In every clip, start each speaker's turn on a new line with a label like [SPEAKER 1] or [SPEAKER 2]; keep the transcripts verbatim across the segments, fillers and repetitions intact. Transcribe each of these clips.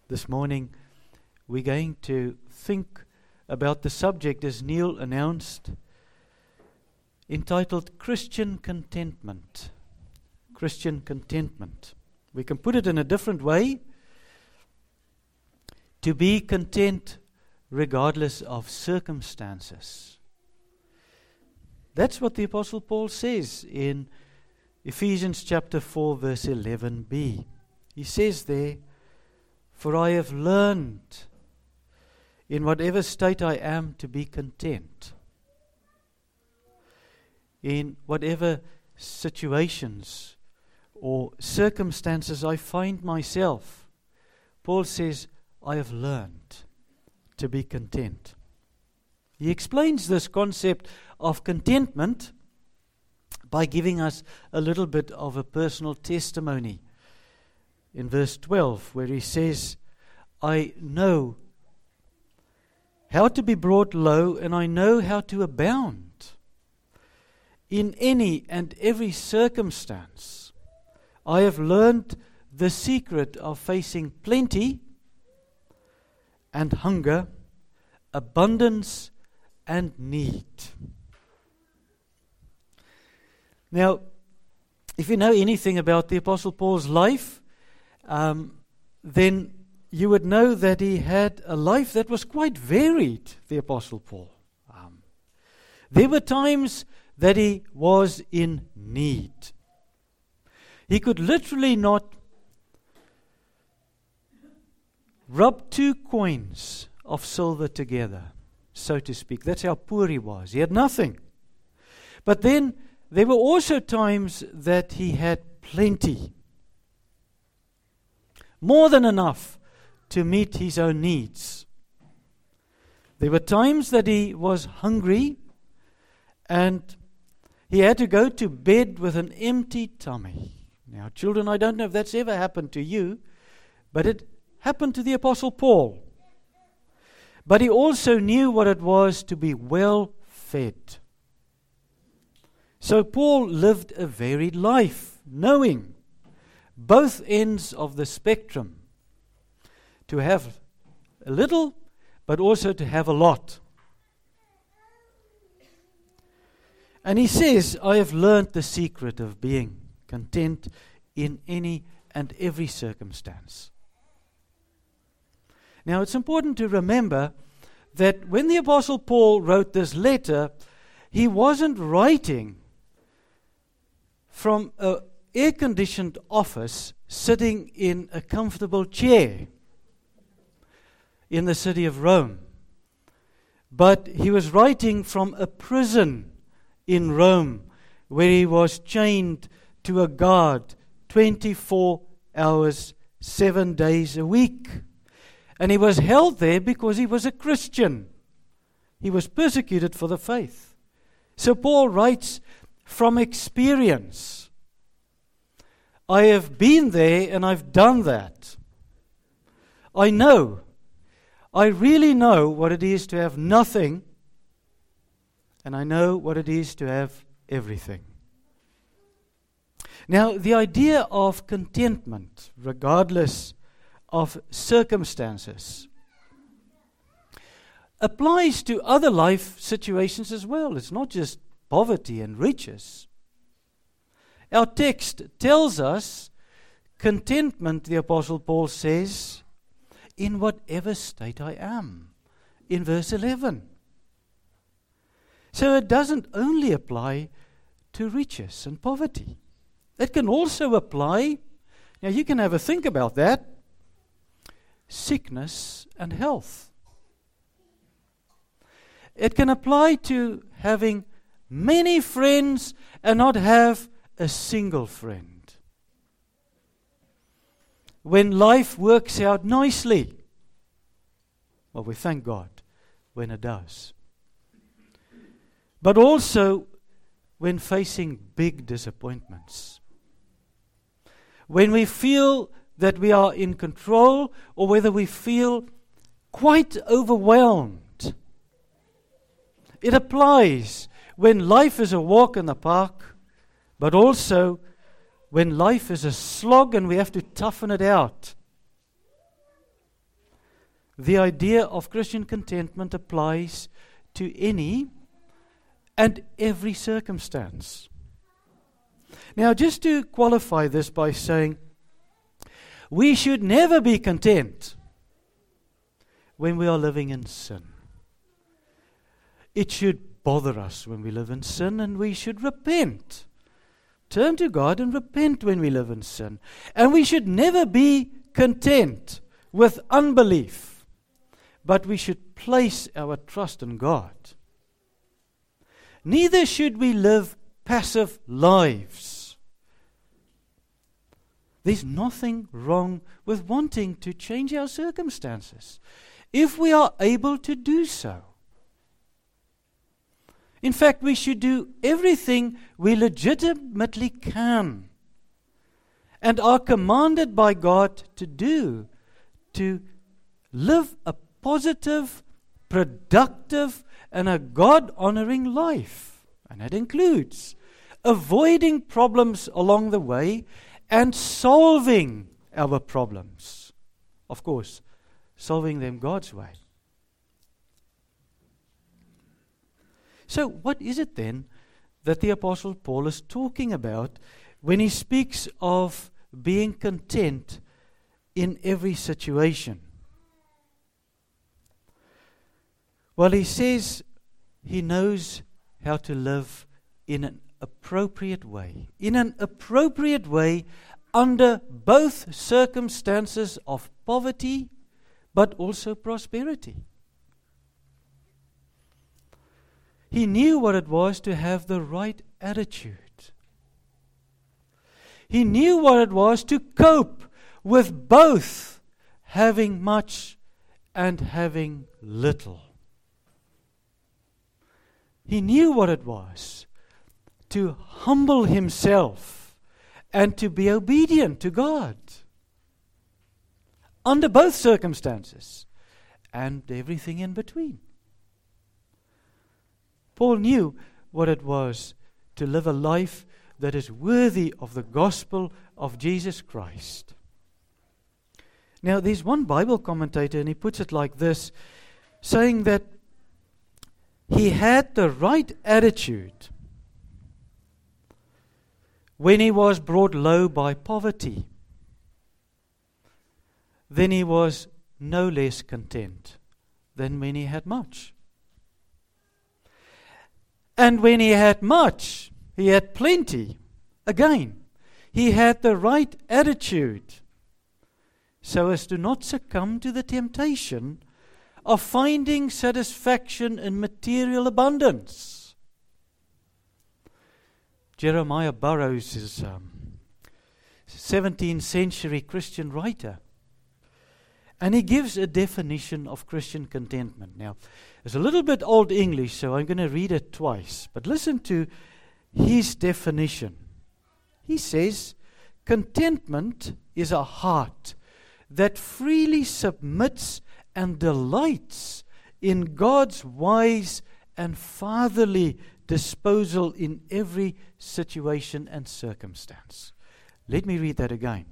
[SPEAKER 1] This morning we're going to think about the subject, as Neil announced, entitled Christian Contentment. Christian Contentment. We can put it in a different way: to be content regardless of circumstances. That's what the Apostle Paul says in Ephesians chapter four, verse eleven b. He says there, "For I have learned in whatever state I am to be content." In whatever situations or circumstances I find myself, Paul says, I have learned to be content. He explains this concept of contentment by giving us a little bit of a personal testimony in verse twelve, where he says, I know how to be brought low, and I know how to abound. In any and every circumstance, I have learned the secret of facing plenty and hunger, abundance and need. Now, if you know anything about the Apostle Paul's life, um, then you would know that he had a life that was quite varied, the Apostle Paul. Um, there were times that he was in need. He could literally not rub two coins of silver together, so to speak. That's how poor he was. He had nothing. But then there were also times that he had plenty. More than enough to meet his own needs. There were times that he was hungry and he had to go to bed with an empty tummy. Now, children, I don't know if that's ever happened to you, but it happened to the Apostle Paul. But he also knew what it was to be well fed. So Paul lived a varied life, knowing both ends of the spectrum. To have a little, but also to have a lot. And he says, I have learned the secret of being content in any and every circumstance. Now, it's important to remember that when the Apostle Paul wrote this letter, he wasn't writing from an air-conditioned office sitting in a comfortable chair in the city of Rome. But he was writing from a prison in Rome where he was chained to a guard twenty-four hours, seven days a week. And he was held there because he was a Christian. He was persecuted for the faith. So Paul writes from experience. I have been there and I've done that. I know. I really know what it is to have nothing, and I know what it is to have everything. Now, the idea of contentment, regardless of circumstances, applies to other life situations as well. It's not just poverty and riches. Our text tells us contentment, the Apostle Paul says, in whatever state I am, in verse eleven. So it doesn't only apply to riches and poverty. It can also apply, now you can have a think about that, sickness and health. It can apply to having many friends and not have a single friend. When life works out nicely, well, we thank God when it does. But also when facing big disappointments. When we feel that we are in control, or whether we feel quite overwhelmed. It applies when life is a walk in the park, but also when life is a slog and we have to toughen it out. the idea of Christian contentment applies to any and every circumstance. Now, just to qualify this by saying, we should never be content when we are living in sin. It should bother us when we live in sin, and we should repent. Turn to God and repent when we live in sin. And we should never be content with unbelief, but we should place our trust in God. Neither should we live passive lives. There's nothing wrong with wanting to change our circumstances, if we are able to do so. In fact, we should do everything we legitimately can and are commanded by God to do, to live a positive, productive, and a God-honoring life. And that includes avoiding problems along the way and solving our problems. Of course, solving them God's way. So what is it then that the Apostle Paul is talking about when he speaks of being content in every situation? Well, he says he knows how to live in an appropriate way. In an appropriate way under both circumstances of poverty, but also prosperity. He knew what it was to have the right attitude. He knew what it was to cope with both having much and having little. He knew what it was to humble himself and to be obedient to God under both circumstances and everything in between. Paul knew what it was to live a life that is worthy of the gospel of Jesus Christ. Now, there's one Bible commentator, and he puts it like this, saying that he had the right attitude when he was brought low by poverty. Then he was no less content than when he had much. And when he had much, he had plenty. Again, he had the right attitude so as to not succumb to the temptation of finding satisfaction in material abundance. Jeremiah Burroughs is a um, seventeenth century Christian writer. And he gives a definition of Christian contentment. Now, it's a little bit old English, so I'm going to read it twice. But listen to his definition. He says, contentment is a heart that freely submits and delights in God's wise and fatherly disposal in every situation and circumstance. Let me read that again.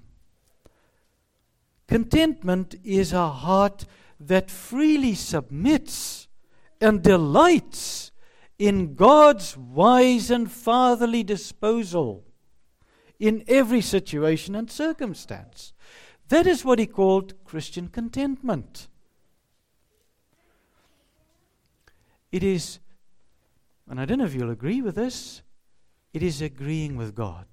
[SPEAKER 1] Contentment is a heart that freely submits and delights in God's wise and fatherly disposal in every situation and circumstance. That is what he called Christian contentment. It is, and I don't know if you'll agree with this, it is agreeing with God.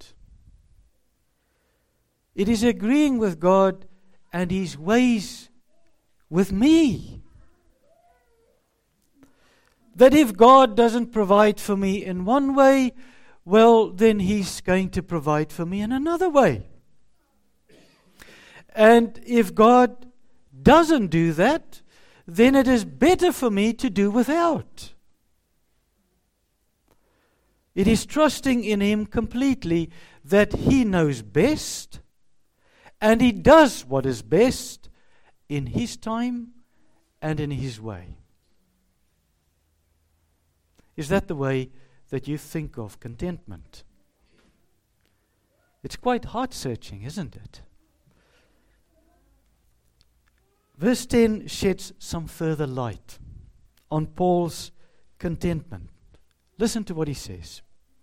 [SPEAKER 1] It is agreeing with God and His ways with me. That if God doesn't provide for me in one way, well, then He's going to provide for me in another way. And if God doesn't do that, then it is better for me to do without. It is trusting in Him completely that He knows best and He does what is best in His time and in His way. Is that the way that you think of contentment? It's quite heart-searching, isn't it? Verse ten sheds some further light on Paul's contentment. Listen to what he says.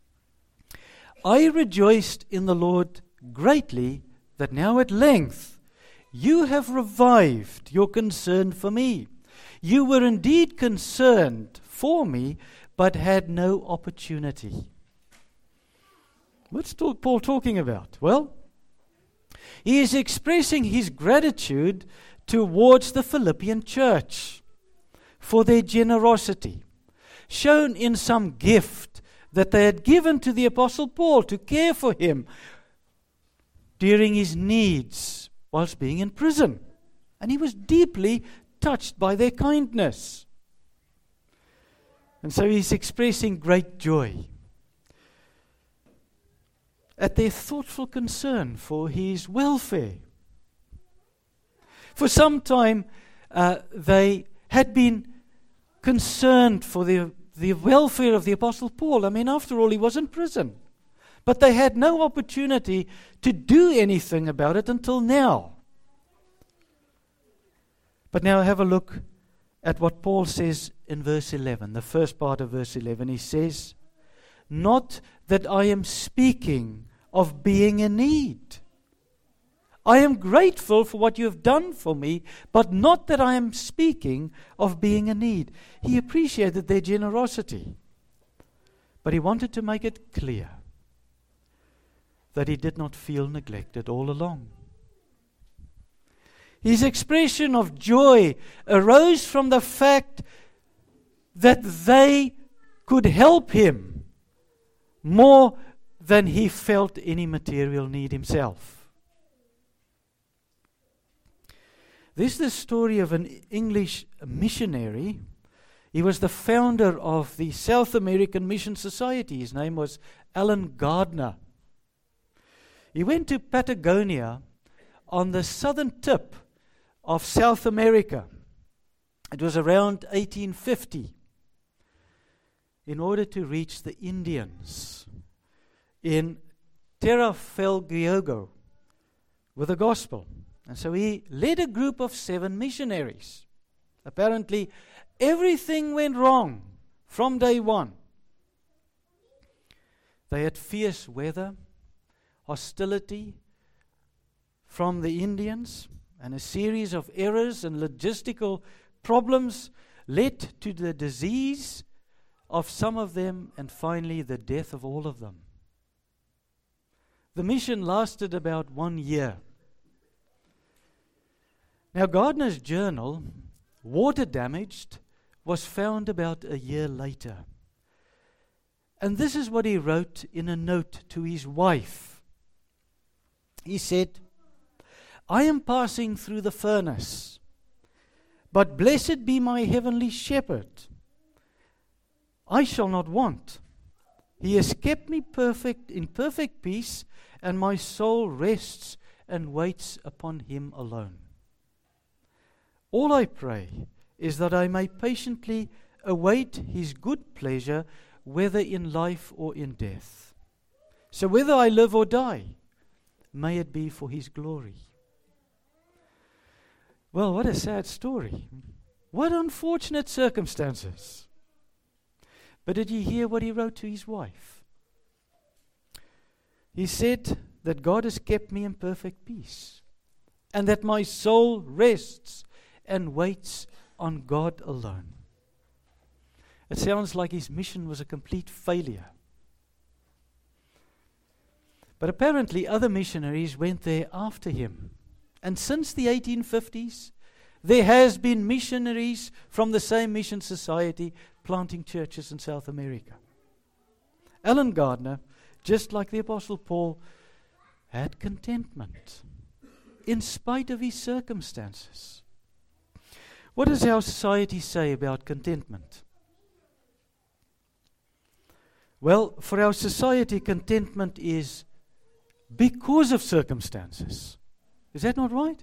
[SPEAKER 1] I rejoiced in the Lord greatly that now at length you have revived your concern for me. You were indeed concerned for me, but had no opportunity. What's Paul talking about? Well, he is expressing his gratitude towards the Philippian church for their generosity, shown in some gift that they had given to the Apostle Paul to care for him during his needs whilst being in prison. And he was deeply touched by their kindness. And so he's expressing great joy at their thoughtful concern for his welfare. For some time, uh, they had been concerned for the, the welfare of the Apostle Paul. I mean, after all, he was in prison. But they had no opportunity to do anything about it until now. But now have a look at what Paul says in verse eleven, the first part of verse eleven. He says, not that I am speaking of being in need. I am grateful for what you have done for me, but not that I am speaking of being in need. He appreciated their generosity, but he wanted to make it clear that he did not feel neglected all along. His expression of joy arose from the fact that they could help him more than he felt any material need himself. This is the story of an English missionary. He was the founder of the South American Mission Society. His name was Alan Gardner. He went to Patagonia on the southern tip of South America. It was around eighteen fifty, in order to reach the Indians in Terra del Fuego with the gospel. And so he led a group of seven missionaries. Apparently, everything went wrong from day one. They had fierce weather, hostility from the Indians, and a series of errors and logistical problems led to the disease of some of them and finally the death of all of them. The mission lasted about one year. Now, Gardner's journal, water damaged, was found about a year later. And this is what he wrote in a note to his wife. He said, I am passing through the furnace, but blessed be my heavenly shepherd. I shall not want. He has kept me perfect in perfect peace, and my soul rests and waits upon him alone. All I pray is that I may patiently await his good pleasure, whether in life or in death. So whether I live or die, may it be for his glory. Well, what a sad story. What unfortunate circumstances. But did you hear what he wrote to his wife? He said that God has kept me in perfect peace, and that my soul rests and waits on God alone. It sounds like his mission was a complete failure. But apparently other missionaries went there after him. And since the eighteen fifties, there has been missionaries from the same mission society planting churches in South America. Alan Gardner, just like the Apostle Paul, had contentment in spite of his circumstances. What does our society say about contentment? Well, for our society, contentment is because of circumstances. Is that not right?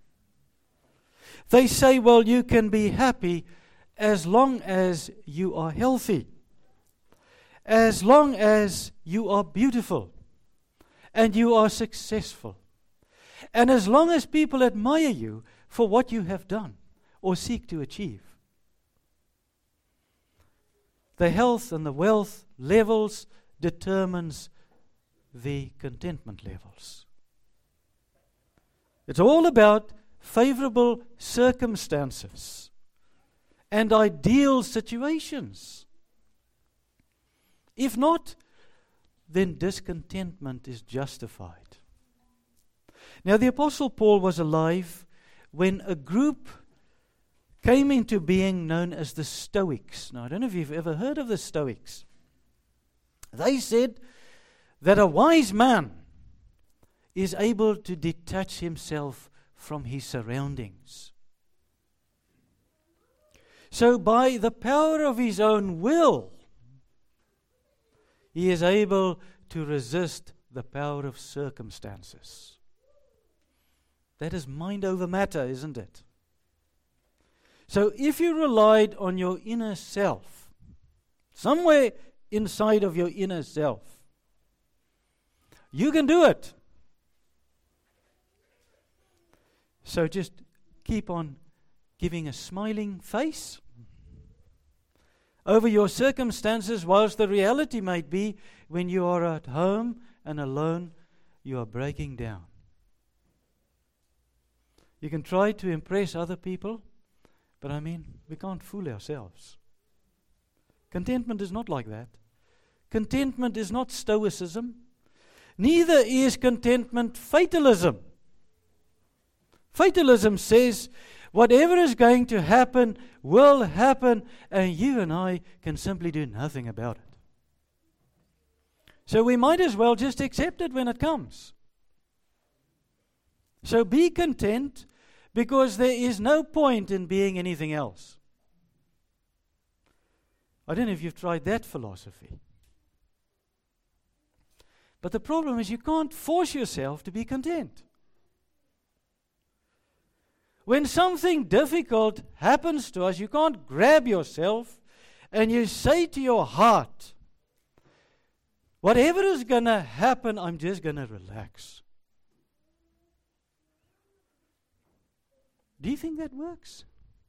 [SPEAKER 1] They say, well, you can be happy as long as you are healthy, as long as you are beautiful, and you are successful, and as long as people admire you for what you have done or seek to achieve. The health and the wealth levels determines the contentment levels. It's all about favorable circumstances and ideal situations. If not, then discontentment is justified. Now, the Apostle Paul was alive when a group came into being known as the Stoics. Now, I don't know if you've ever heard of the Stoics. They said that a wise man is able to detach himself from his surroundings. So, by the power of his own will, he is able to resist the power of circumstances. That is mind over matter, isn't it? So if you relied on your inner self, somewhere inside of your inner self, you can do it. So just keep on giving a smiling face over your circumstances, whilst the reality might be when you are at home and alone, you are breaking down. You can try to impress other people, but I mean, we can't fool ourselves. Contentment is not like that. Contentment is not stoicism. Neither is contentment fatalism. Fatalism says whatever is going to happen will happen, and you and I can simply do nothing about it. So we might as well just accept it when it comes. So be content, because there is no point in being anything else. I don't know if you've tried that philosophy. But the problem is you can't force yourself to be content. When something difficult happens to us, you can't grab yourself and you say to your heart, whatever is going to happen, I'm just going to relax. Do you think that works?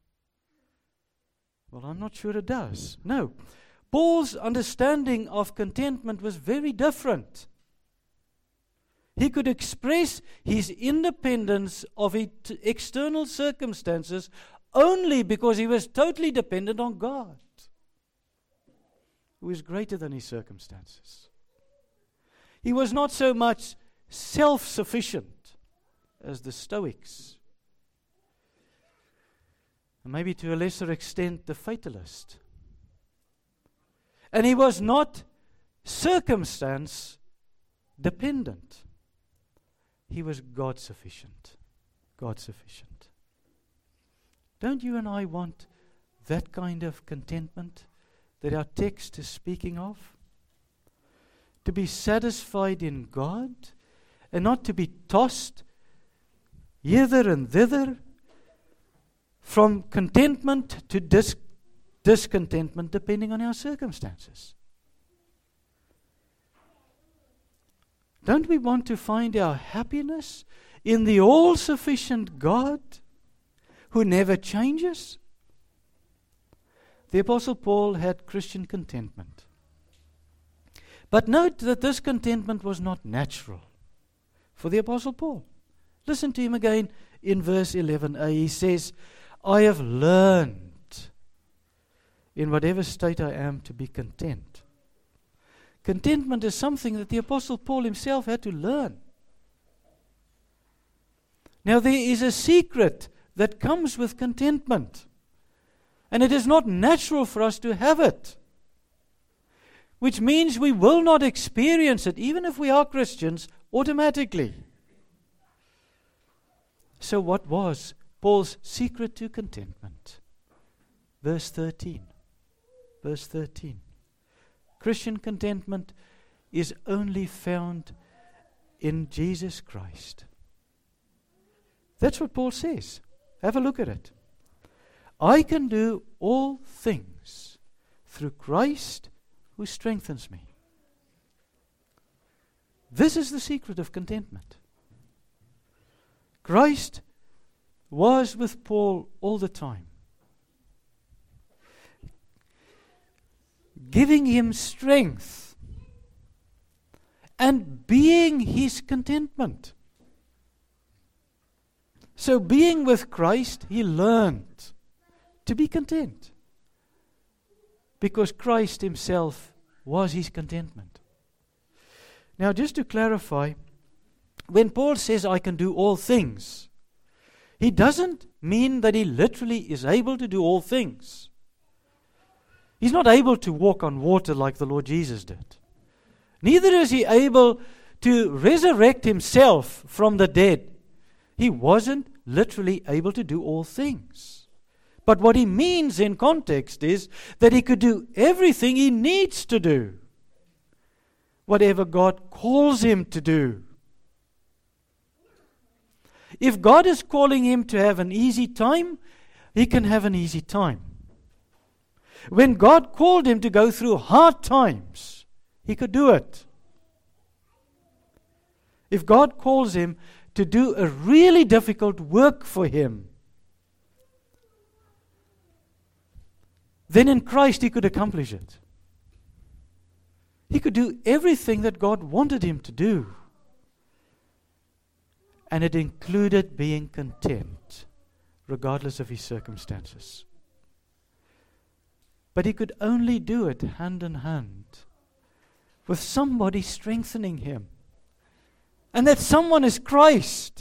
[SPEAKER 1] Well, I'm not sure it does. No. Paul's understanding of contentment was very different. He could express his independence of it- external circumstances only because he was totally dependent on God, who is greater than his circumstances. He was not so much self-sufficient as the Stoics, and maybe to a lesser extent the fatalist. And he was not circumstance dependent. He was God sufficient. God sufficient. Don't you and I want that kind of contentment that our text is speaking of? To be satisfied in God and not to be tossed hither and thither from contentment to dis- discontentment depending on our circumstances. Don't we want to find our happiness in the all-sufficient God who never changes? The Apostle Paul had Christian contentment. But note that this contentment was not natural for the Apostle Paul. Listen to him again in verse eleven a. He says, I have learned in whatever state I am to be content. Contentment is something that the Apostle Paul himself had to learn. Now there is a secret that comes with contentment, and it is not natural for us to have it, which means we will not experience it, even if we are Christians, automatically. So what was Paul's secret to contentment? Verse thirteen. Verse thirteen. Christian contentment is only found in Jesus Christ. That's what Paul says. Have a look at it. I can do all things through Christ who strengthens me. This is the secret of contentment. Christ was with Paul all the time, giving him strength and being his contentment. So being with Christ, he learned to be content, because Christ himself was his contentment. Now, just to clarify, when Paul says, I can do all things, he doesn't mean that he literally is able to do all things. He's not able to walk on water like the Lord Jesus did. Neither is he able to resurrect himself from the dead. He wasn't literally able to do all things. But what he means in context is that he could do everything he needs to do, whatever God calls him to do. If God is calling him to have an easy time, he can have an easy time. When God called him to go through hard times, he could do it. If God calls him to do a really difficult work for him, then in Christ he could accomplish it. He could do everything that God wanted him to do. And it included being content, regardless of his circumstances. But he could only do it hand in hand with somebody strengthening him. And that someone is Christ.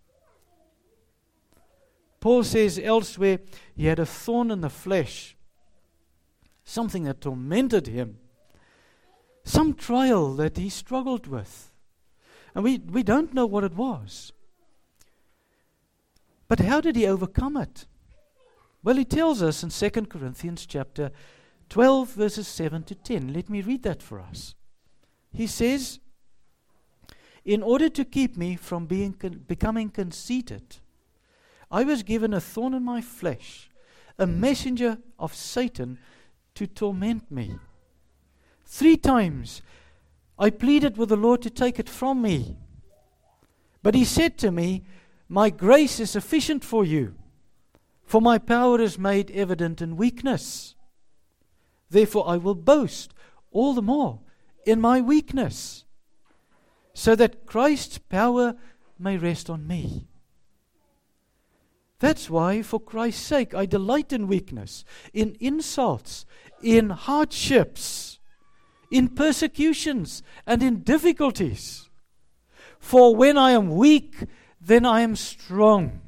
[SPEAKER 1] Paul says elsewhere, he had a thorn in the flesh, something that tormented him, some trial that he struggled with. And we, we don't know what it was. But how did he overcome it? Well, he tells us in Second Corinthians chapter twelve, verses seven to ten. Let me read that for us. He says, in order to keep me from being con- becoming conceited, I was given a thorn in my flesh, a messenger of Satan to torment me. Three times I pleaded with the Lord to take it from me. But he said to me, my grace is sufficient for you, for my power is made evident in weakness. Therefore I will boast all the more in my weakness, so that Christ's power may rest on me. That's why, for Christ's sake, I delight in weakness, in insults, in hardships, in persecutions, and in difficulties. For when I am weak, then I am strong.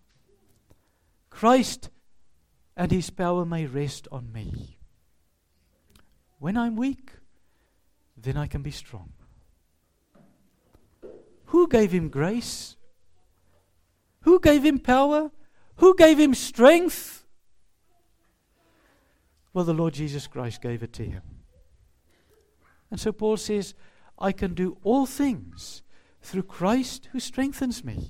[SPEAKER 1] Christ and his power may rest on me. When I'm weak, then I can be strong. Who gave him grace? Who gave him power? Who gave him strength? Well, the Lord Jesus Christ gave it to him. And so Paul says, I can do all things through Christ who strengthens me.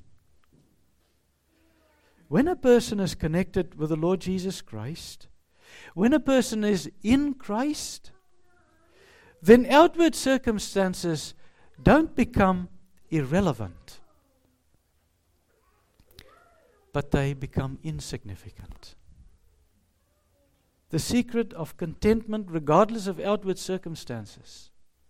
[SPEAKER 1] When a person is connected with the Lord Jesus Christ, when a person is in Christ, then outward circumstances don't become irrelevant, but they become insignificant. The secret of contentment, regardless of outward circumstances,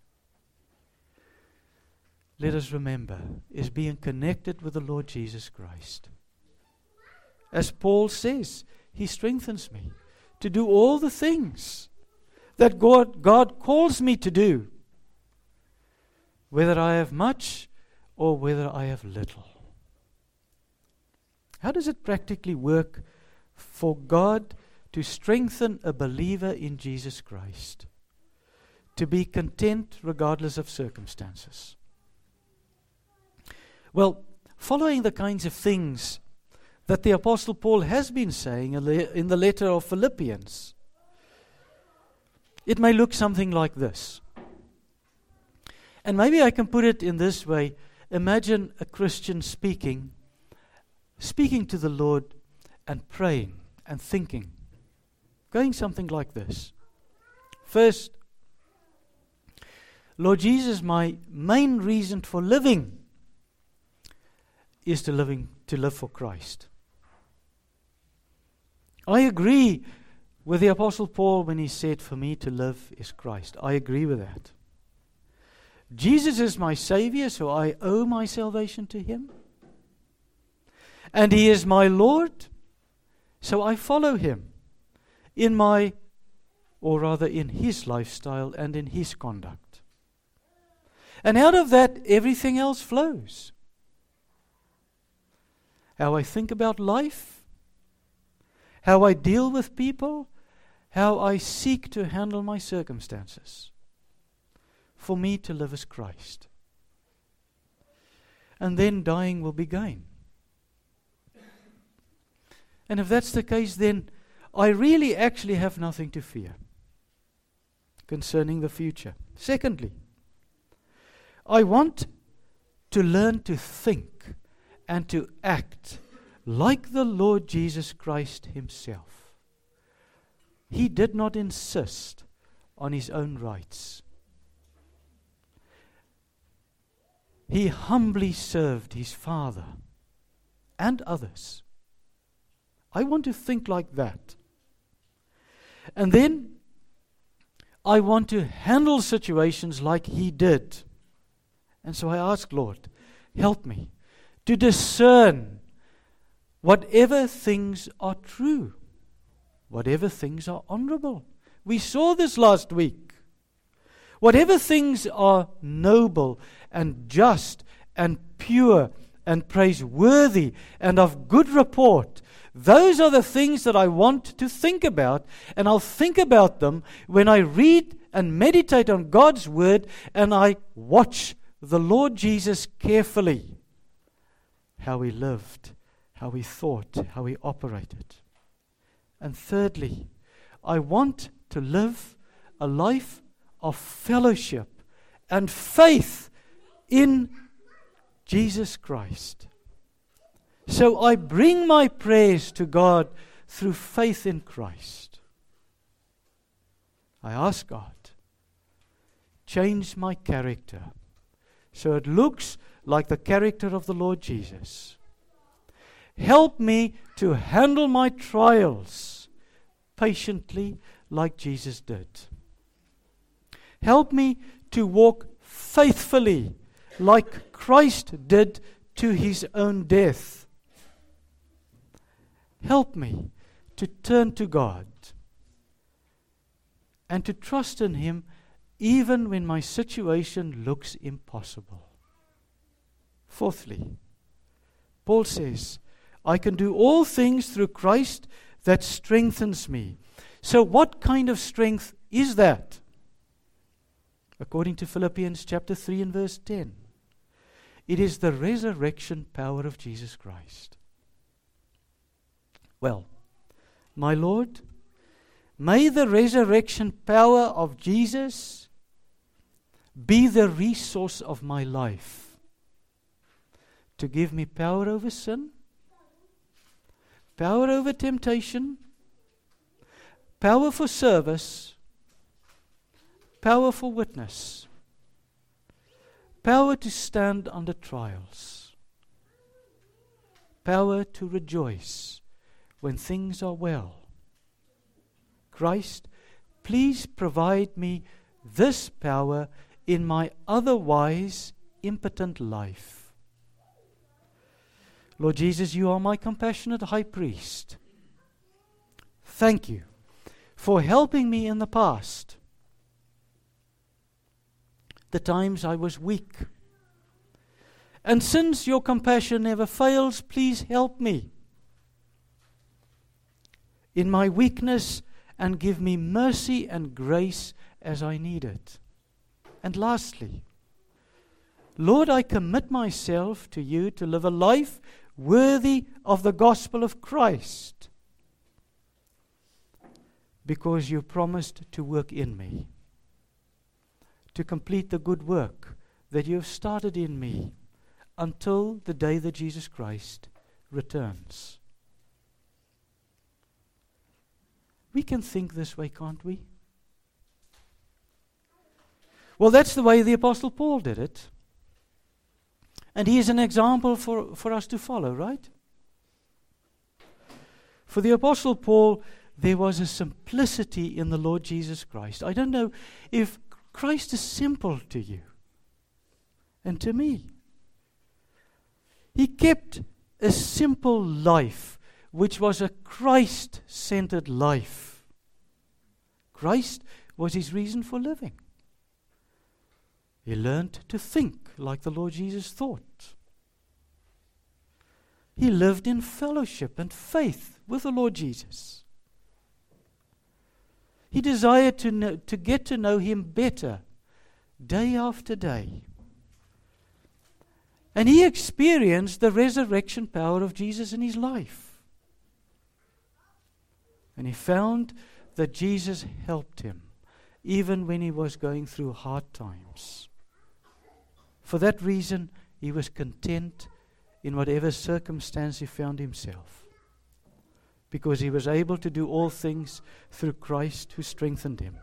[SPEAKER 1] let us remember, is being connected with the Lord Jesus Christ. As Paul says, he strengthens me to do all the things that God, God calls me to do, whether I have much or whether I have little. How does it practically work for God to strengthen a believer in Jesus Christ to be content regardless of circumstances? Well, following the kinds of things that the Apostle Paul has been saying in the letter of Philippians, it may look something like this. And maybe I can put it in this way. Imagine a Christian speaking, speaking to the Lord and praying and thinking, going something like this. First, Lord Jesus, my main reason for living is to living to live for Christ. I agree with the Apostle Paul when he said, "For me to live is Christ." I agree with that. Jesus is my Savior, so I owe my salvation to Him. And He is my Lord, so I follow Him in my, or rather in His lifestyle and in His conduct. And out of that, everything else flows. How I think about life, how I deal with people, how I seek to handle my circumstances. For me to live as Christ. And then dying will be gain. And if that's the case, then I really actually have nothing to fear concerning the future. Secondly, I want to learn to think and to act like the Lord Jesus Christ Himself. He did not insist on His own rights. He humbly served His Father and others. I want to think like that. And then I want to handle situations like He did. And so I ask, Lord, help me to discern whatever things are true, whatever things are honorable. We saw this last week. Whatever things are noble and just and pure and praiseworthy and of good report, those are the things that I want to think about, and I'll think about them when I read and meditate on God's Word and I watch the Lord Jesus carefully, how He lived, how He thought, how He operated. And thirdly, I want to live a life of fellowship and faith in Jesus Christ. So I bring my prayers to God through faith in Christ. I ask God, change my character so it looks like the character of the Lord Jesus. Help me to handle my trials patiently like Jesus did. Help me to walk faithfully like Christ did to His own death. Help me to turn to God and to trust in Him even when my situation looks impossible. Fourthly, Paul says, I can do all things through Christ that strengthens me. So what kind of strength is that? According to Philippians chapter three and verse ten, it is the resurrection power of Jesus Christ. Well, my Lord, may the resurrection power of Jesus be the resource of my life to give me power over sin, power over temptation, power for service, power for witness, power to stand under trials, power to rejoice when things are well. Christ, please provide me this power in my otherwise impotent life. Lord Jesus, you are my compassionate high priest. Thank you for helping me in the past, the times I was weak. And since your compassion never fails, please help me in my weakness and give me mercy and grace as I need it. And lastly, Lord, I commit myself to you to live a life worthy of the gospel of Christ, because you promised to work in me, to complete the good work that you have started in me until the day that Jesus Christ returns. We can think this way, can't we? Well, that's the way the Apostle Paul did it. And he is an example for, for us to follow, right? For the Apostle Paul, there was a simplicity in the Lord Jesus Christ. I don't know if Christ is simple to you and to me. He kept a simple life, which was a Christ-centered life. Christ was his reason for living. He learned to think like the Lord Jesus thought. He lived in fellowship and faith with the Lord Jesus. He desired to know, to get to know him better, day after day. And he experienced the resurrection power of Jesus in his life. And he found that Jesus helped him, even when he was going through hard times. For that reason, he was content in whatever circumstance he found himself, because he was able to do all things through Christ who strengthened him.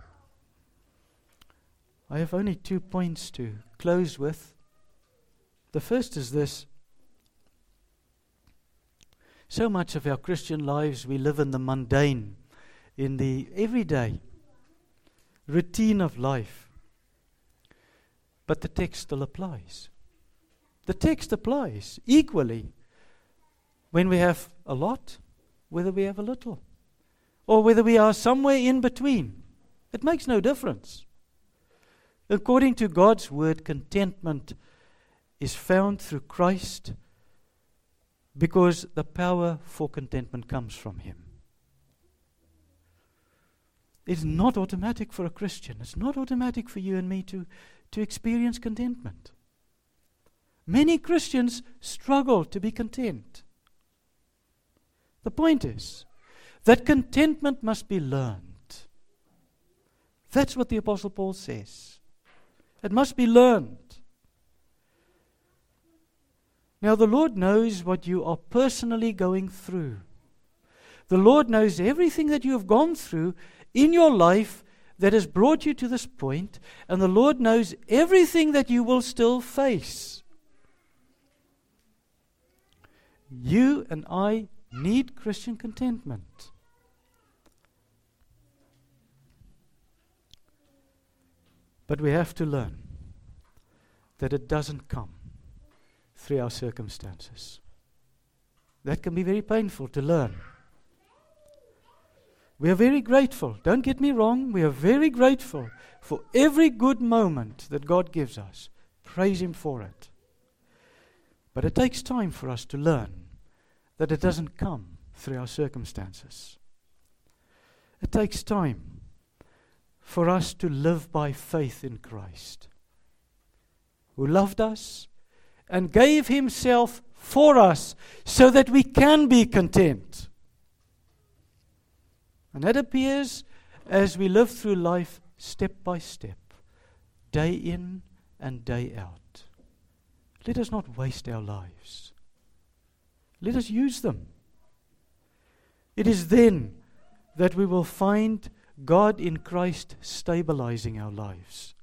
[SPEAKER 1] I have only two points to close with. The first is this. So much of our Christian lives, we live in the mundane, in the everyday routine of life. But the text still applies. The text applies equally when we have a lot, whether we have a little, or whether we are somewhere in between. It makes no difference. According to God's word, contentment is found through Christ, because the power for contentment comes from him. It's not automatic for a Christian. It's not automatic for you and me to, to experience contentment. Many Christians struggle to be content. The point is that contentment must be learned. That's what the Apostle Paul says. It must be learned. Now, the Lord knows what you are personally going through. The Lord knows everything that you have gone through in your life that has brought you to this point, and the Lord knows everything that you will still face. You and I need Christian contentment. But we have to learn that it doesn't come through our circumstances. That can be very painful to learn. We are very grateful. Don't get me wrong. We are very grateful for every good moment that God gives us. Praise him for it. But it takes time for us to learn that it doesn't come through our circumstances. It takes time for us to live by faith in Christ, who loved us and gave himself for us so that we can be content. And that appears as we live through life step by step, day in and day out. Let us not waste our lives. Let us use them. It is then that we will find God in Christ stabilizing our lives,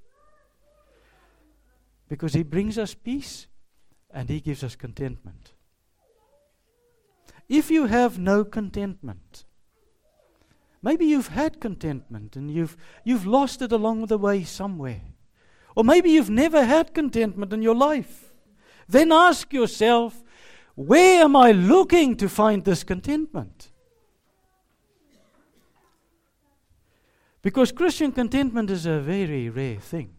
[SPEAKER 1] because he brings us peace and he gives us contentment. If you have no contentment, maybe you've had contentment and you've you've lost it along the way somewhere, or maybe you've never had contentment in your life, then ask yourself, where am I looking to find this contentment? Because Christian contentment is a very rare thing.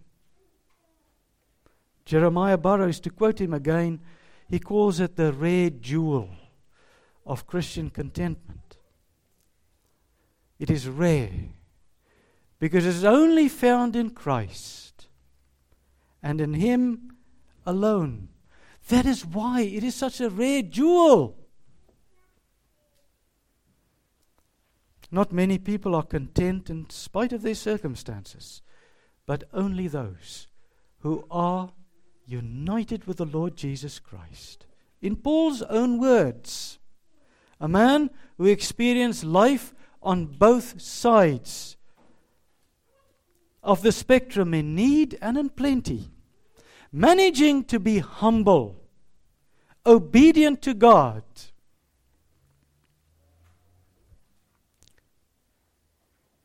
[SPEAKER 1] Jeremiah Burroughs, to quote him again, he calls it the rare jewel of Christian contentment. It is rare because it is only found in Christ and in him alone. That is why it is such a rare jewel. Not many people are content in spite of their circumstances, but only those who are united with the Lord Jesus Christ. In Paul's own words, a man who experienced life on both sides of the spectrum, in need and in plenty, managing to be humble, obedient to God,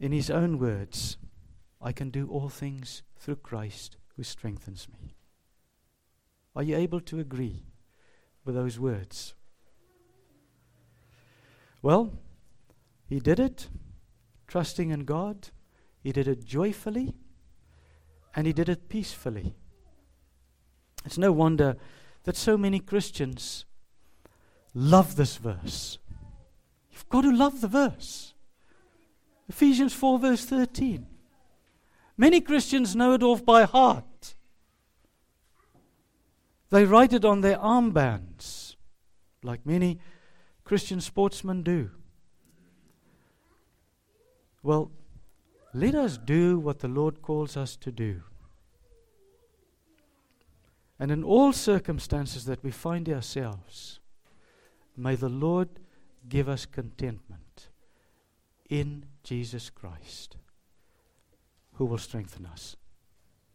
[SPEAKER 1] in his own words, I can do all things through Christ who strengthens me. Are you able to agree with those words? Well, he did it, trusting in God. He did it joyfully, and he did it peacefully. It's no wonder that so many Christians love this verse. You've got to love the verse. Ephesians four verse thirteen. Many Christians know it off by heart. They write it on their armbands, like many Christian sportsmen do. Well, let us do what the Lord calls us to do. And in all circumstances that we find ourselves, may the Lord give us contentment in Jesus Christ, who will strengthen us.